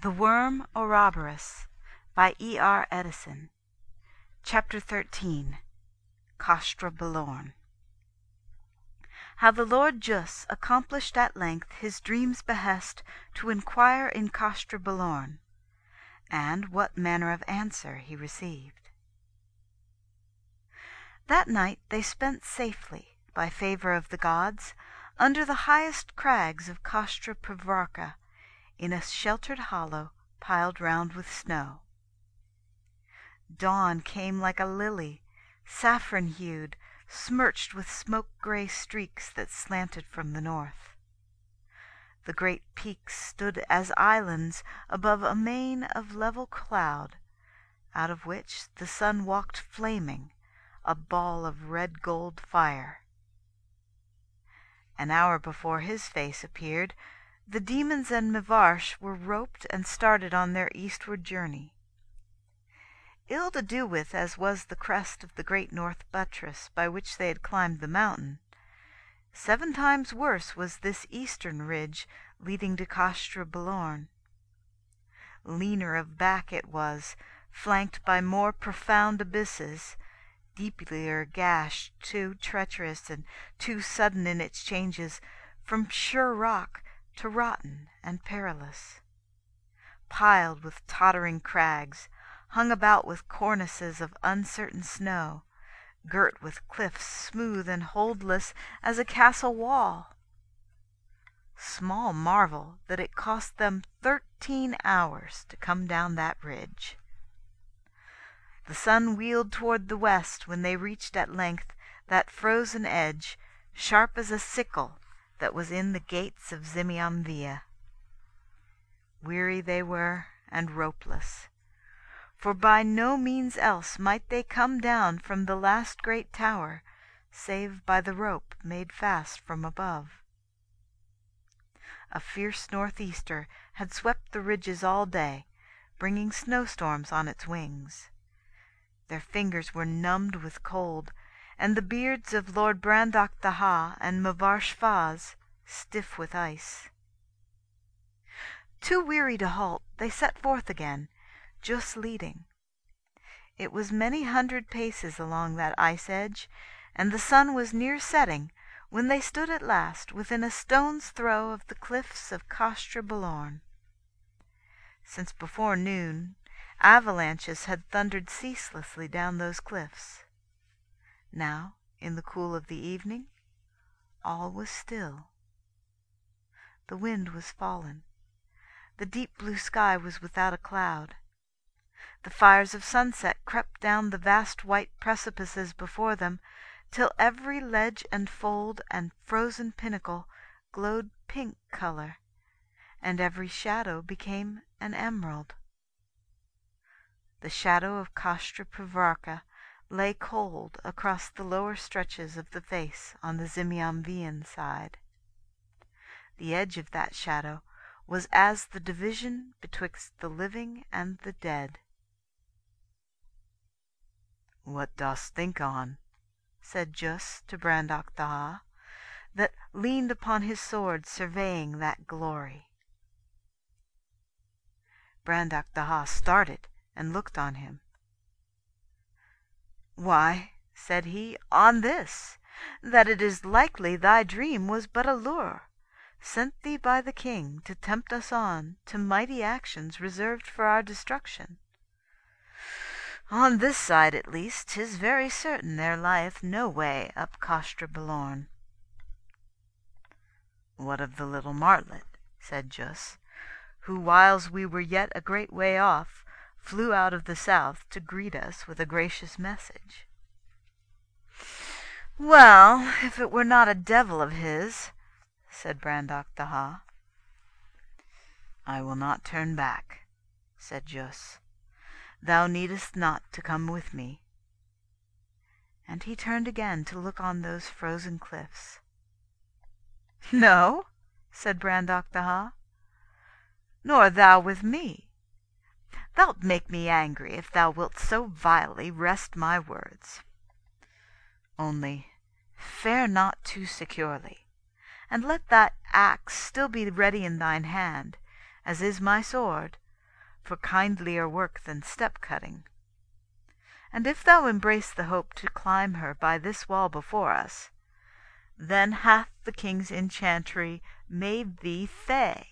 THE WORM Ouroboros by E.R. Edison. Chapter 13. Kostrobelorn. How the Lord Jus accomplished at length his dream's behest to inquire in Kostrobelorn, and what manner of answer he received. That night they spent safely, by favour of the gods, under the highest crags of Kostrobvarka, in a sheltered hollow piled round with snow. Dawn came like a lily, saffron-hued, smirched with smoke-grey streaks that slanted from the north. The great peaks stood as islands above a main of level cloud, out of which the sun walked flaming, a ball of red-gold fire. An hour before his face appeared, the demons and Mvarsh were roped and started on their eastward journey. Ill to do with as was the crest of the great north buttress by which they had climbed the mountain, 7 times worse was this eastern ridge leading to Kostrobelorn. Leaner of back it was, flanked by more profound abysses, deeplier gashed, too treacherous and too sudden in its changes from sure rock to rotten and perilous, piled with tottering crags, hung about with cornices of uncertain snow, girt with cliffs smooth and holdless as a castle wall. Small marvel that it cost them 13 hours to come down that ridge. The sun wheeled toward the west when they reached at length that frozen edge, sharp as a sickle, that was in the gates of Zimiamvia. Weary they were and ropeless, for by no means else might they come down from the last great tower, save by the rope made fast from above. A fierce northeaster had swept the ridges all day, bringing snowstorms on its wings. Their fingers were numbed with cold, and the beards of Lord Brandok Daha and Mvarsh Faz stiff with ice. Too weary to halt, they set forth again, Jus leading. It was many hundred paces along that ice edge, and the sun was near setting when they stood at last within a stone's throw of the cliffs of Kostrobelorn. Since before noon, avalanches had thundered ceaselessly down those cliffs. Now, in the cool of the evening, all was still. The wind was fallen. The deep blue sky was without a cloud. The fires of sunset crept down the vast white precipices before them, till every ledge and fold and frozen pinnacle glowed pink color, and every shadow became an emerald. The shadow of Kostrobvarka lay cold across the lower stretches of the face on the Zimiamvian side. The edge of that shadow was as the division betwixt the living and the dead. "What dost think on?" said Jus to Brandok Daha, that leaned upon his sword surveying that glory. Brandok Daha started and looked on him. "Why," said he, "on this, that it is likely thy dream was but a lure, sent thee by the king to tempt us on to mighty actions reserved for our destruction. On this side at least 'tis very certain there lieth no way up Kostrobelorn." "What of the little martlet?" said Jus, "who whiles we were yet a great way off flew out of the south to greet us with a gracious message?" "Well, if it were not a devil of his," said Brandok Daha. "I will not turn back," said Jus. "Thou needest not to come with me." And he turned again to look on those frozen cliffs. "No," said Brandok Daha, "nor thou with me. Thou'lt make me angry if thou wilt so vilely wrest my words. Only fare not too securely, and let that axe still be ready in thine hand, as is my sword, for kindlier work than step-cutting. And if thou embrace the hope to climb her by this wall before us, then hath the king's enchantry made thee fay."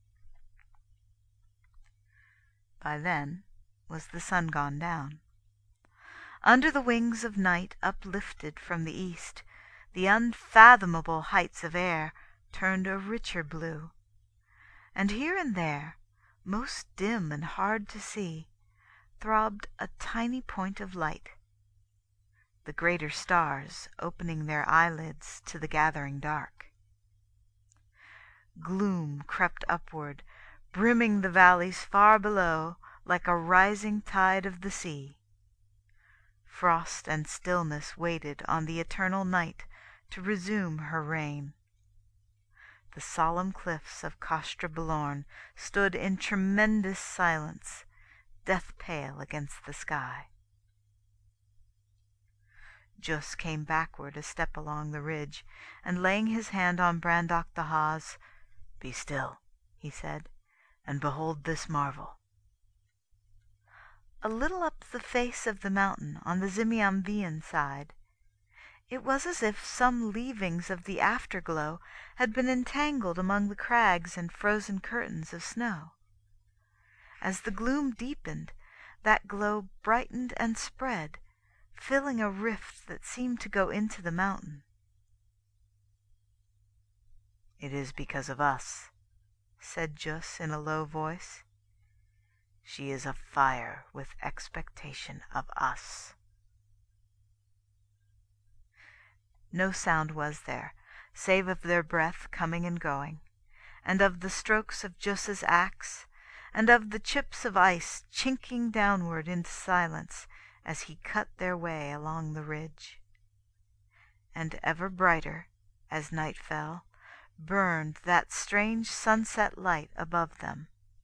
By then was the sun gone down. Under the wings of night uplifted from the east, the unfathomable heights of air turned a richer blue, and here and there, most dim and hard to see, throbbed a tiny point of light, the greater stars opening their eyelids to the gathering dark. Gloom crept upward, brimming the valleys far below like a rising tide of the sea. Frost and stillness waited on the eternal night to resume her reign. The solemn cliffs of Castra Belorn stood in tremendous silence, death pale against the sky. Jus came backward a step along the ridge, and laying his hand on Brandoc the Hawes, "Be still," he said, "and behold this marvel." A little up the face of the mountain on the Ximiamvian side, it was as if some leavings of the afterglow had been entangled among the crags and frozen curtains of snow. As the gloom deepened, that glow brightened and spread, filling a rift that seemed to go into the mountain. "It is because of us," said Jus in a low voice. "She is afire with expectation of us." No sound was there, save of their breath coming and going, and of the strokes of Jus's axe, and of the chips of ice chinking downward into silence as he cut their way along the ridge. And ever brighter, as night fell, burned that strange sunset light above them.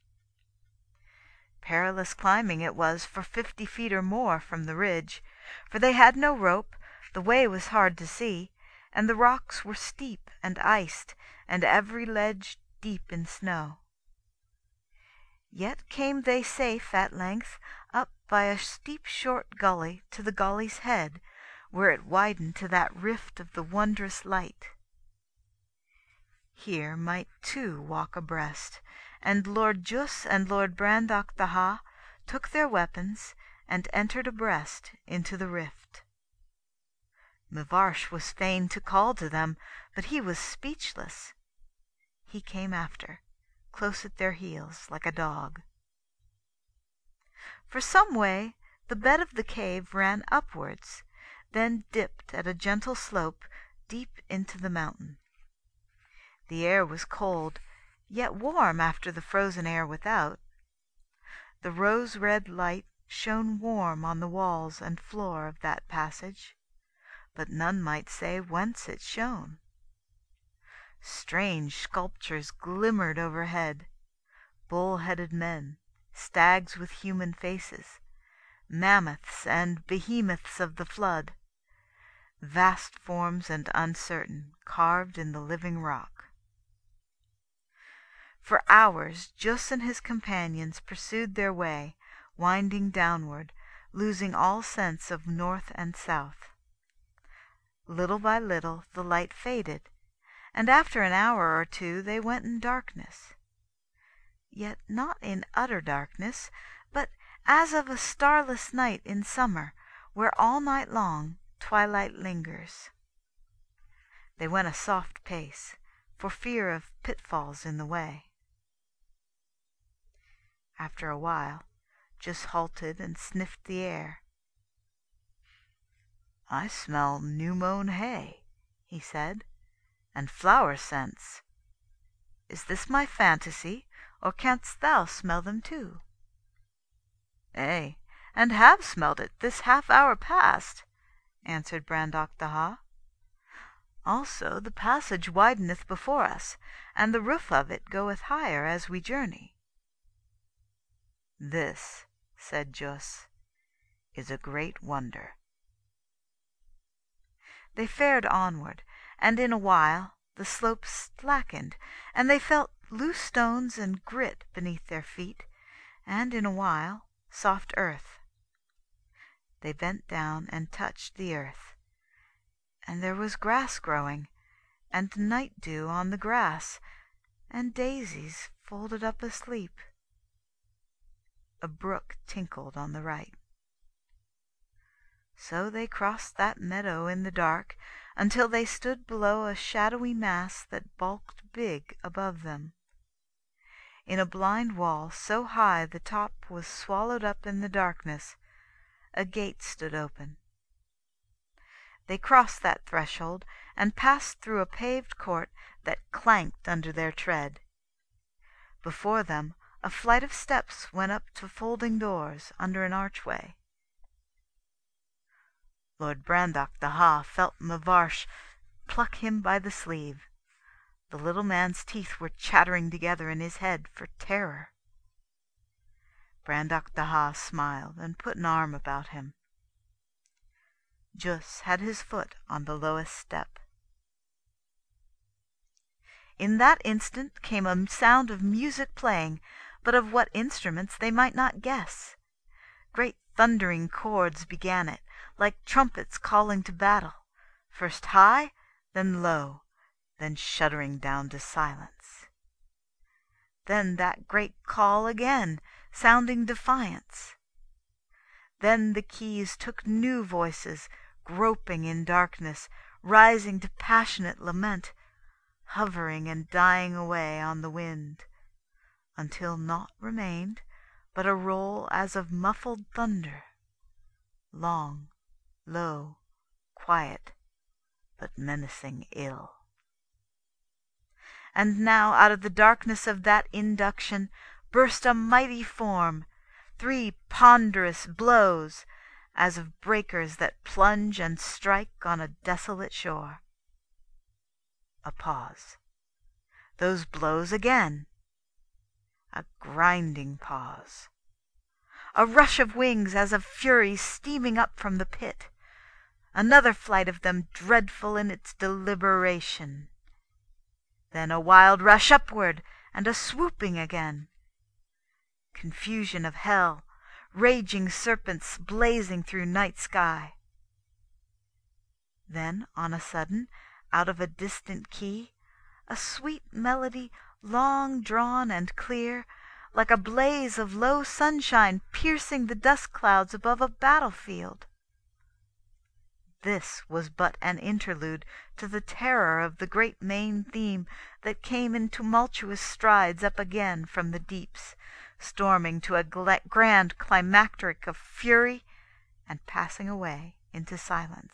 Perilous climbing it was for 50 feet or more from the ridge, for they had no rope, the way was hard to see, and the rocks were steep and iced, and every ledge deep in snow. Yet came they safe at length up by a steep short gully to the gully's head, where it widened to that rift of the wondrous light. Here might two walk abreast, and Lord Jus and Lord Brandoc the Ha took their weapons and entered abreast into the rift. Mivarsh was fain to call to them, but he was speechless. He came after, close at their heels, like a dog. For some way the bed of the cave ran upwards, then dipped at a gentle slope deep into the mountain. The air was cold, yet warm after the frozen air without. The rose-red light shone warm on the walls and floor of that passage, but none might say whence it shone. Strange sculptures glimmered overhead, bull-headed men, stags with human faces, mammoths and behemoths of the flood, vast forms and uncertain, carved in the living rock. For hours Jus and his companions pursued their way, winding downward, losing all sense of north and south. Little by little the light faded, and after an hour or two they went in darkness. Yet not in utter darkness, but as of a starless night in summer, where all night long twilight lingers. They went a soft pace, for fear of pitfalls in the way. After a while, Jus halted and sniffed the air. "I smell new-mown hay," he said, "and flower scents. Is this my fantasy, or canst thou smell them too?" "Ay, and have smelled it this half-hour past," answered Brandoc the Ha. "Also the passage wideneth before us, and the roof of it goeth higher as we journey." "This," said Jus, "is a great wonder." They fared onward, and in a while the slopes slackened, and they felt loose stones and grit beneath their feet, and in a while soft earth. They bent down and touched the earth, and there was grass growing, and night dew on the grass, and daisies folded up asleep. A brook tinkled on the right. So they crossed that meadow in the dark until they stood below a shadowy mass that bulked big above them. In a blind wall so high the top was swallowed up in the darkness, a gate stood open. They crossed that threshold and passed through a paved court that clanked under their tread. Before them a flight of steps went up to folding doors under an archway. Lord Brandok the Ha felt Mavarsh pluck him by the sleeve. The little man's teeth were chattering together in his head for terror. Brandok the Ha smiled and put an arm about him. Jus had his foot on the lowest step. In that instant came a sound of music playing, but of what instruments they might not guess. Great thundering chords began it, like trumpets calling to battle, first high, then low, then shuddering down to silence. Then that great call again, sounding defiance. Then the keys took new voices, groping in darkness, rising to passionate lament, hovering and dying away on the wind, until naught remained but a roll as of muffled thunder, long, low, quiet, but menacing ill. And now out of the darkness of that induction burst a mighty form, 3 ponderous blows, as of breakers that plunge and strike on a desolate shore. A pause. Those blows again. A grinding pause. A rush of wings as of fury steaming up from the pit. Another flight of them dreadful in its deliberation. Then a wild rush upward, and a swooping again. Confusion of hell, raging serpents blazing through night sky. Then on a sudden, out of a distant key, a sweet melody, long drawn and clear, like a blaze of low sunshine piercing the dust clouds above a battlefield. This was but an interlude to the terror of the great main theme that came in tumultuous strides up again from the deeps, storming to a grand climacteric of fury and passing away into silence.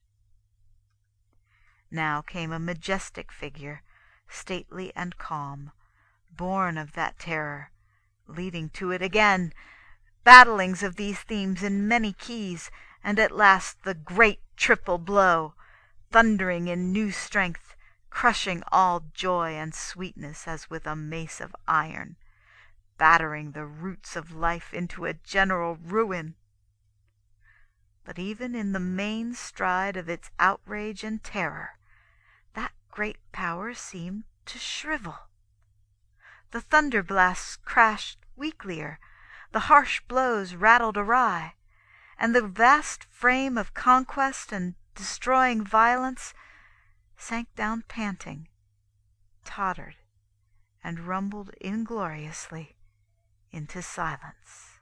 Now came a majestic figure, stately and calm, born of that terror, leading to it again, battlings of these themes in many keys, and at last the great triple blow, thundering in new strength, crushing all joy and sweetness as with a mace of iron, battering the roots of life into a general ruin. But even in the main stride of its outrage and terror, that great power seemed to shrivel. The thunder blasts crashed weaklier, the harsh blows rattled awry, and the vast frame of conquest and destroying violence sank down panting, tottered, and rumbled ingloriously into silence.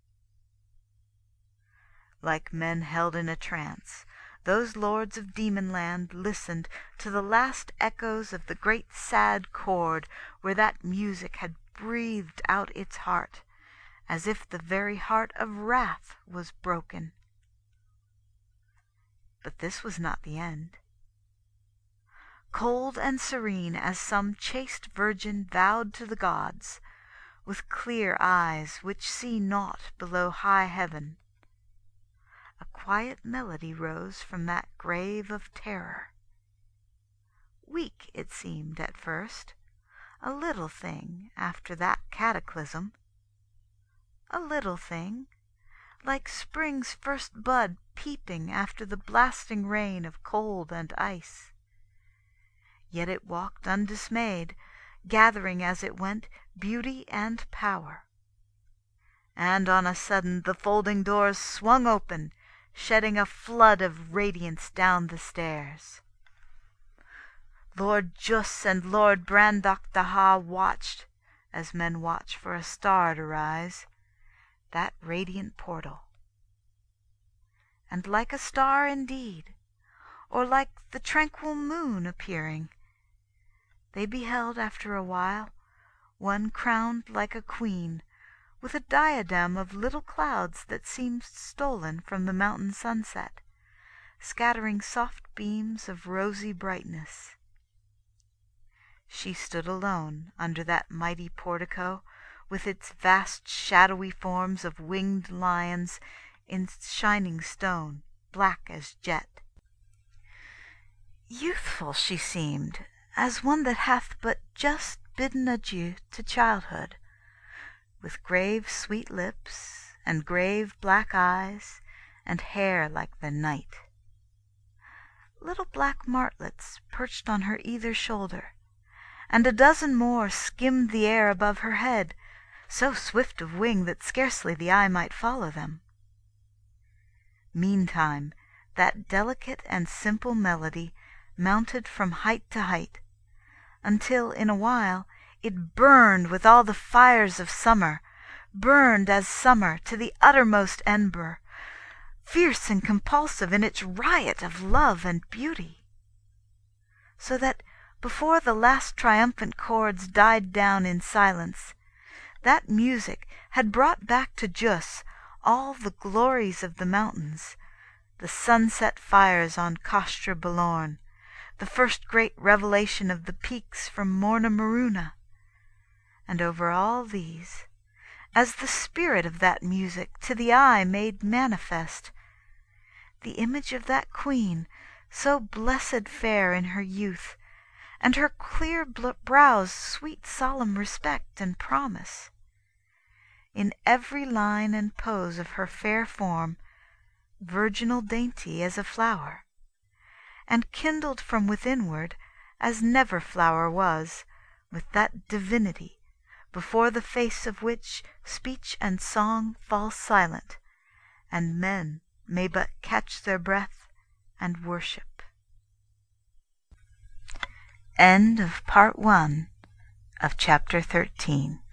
Like men held in a trance, those lords of Demonland listened to the last echoes of the great sad chord where that music had breathed out its heart, as if the very heart of wrath was broken. But this was not the end. Cold and serene as some chaste virgin vowed to the gods, with clear eyes which see naught below high heaven, a quiet melody rose from that grave of terror. Weak it seemed at first, a little thing after that cataclysm. A little thing, like spring's first bud peeping after the blasting rain of cold and ice. Yet it walked undismayed, gathering as it went beauty and power. and on a sudden the folding doors swung open, shedding a flood of radiance down the stairs. Lord Juss and Lord Brandock Daha watched, as men watch for a star to rise, that radiant portal. And like a star indeed, or like the tranquil moon appearing, they beheld after a while one crowned like a queen, with a diadem of little clouds that seemed stolen from the mountain sunset, scattering soft beams of rosy brightness. She stood alone under that mighty portico, with its vast shadowy forms of winged lions in shining stone, black as jet. Youthful she seemed, as one that hath but just bidden adieu to childhood, with grave sweet lips, and grave black eyes, and hair like the night. Little black martlets perched on her either shoulder, and a dozen more skimmed the air above her head, so swift of wing that scarcely the eye might follow them. Meantime that delicate and simple melody mounted from height to height, until in a while it burned with all the fires of summer, burned as summer to the uttermost ember, fierce and compulsive in its riot of love and beauty. So that before the last triumphant chords died down in silence, that music had brought back to Juss all the glories of the mountains, the sunset fires on Kostra Balorn, the first great revelation of the peaks from Morna Moruna, and over all these, as the spirit of that music to the eye made manifest, the image of that queen, so blessed fair in her youth, and her clear brow's sweet solemn respect and promise. In every line and pose of her fair form, virginal dainty as a flower, and kindled from withinward as never flower was, with that divinity, before the face of which speech and song fall silent, and men may but catch their breath and worship. End of Part 1 of Chapter 13.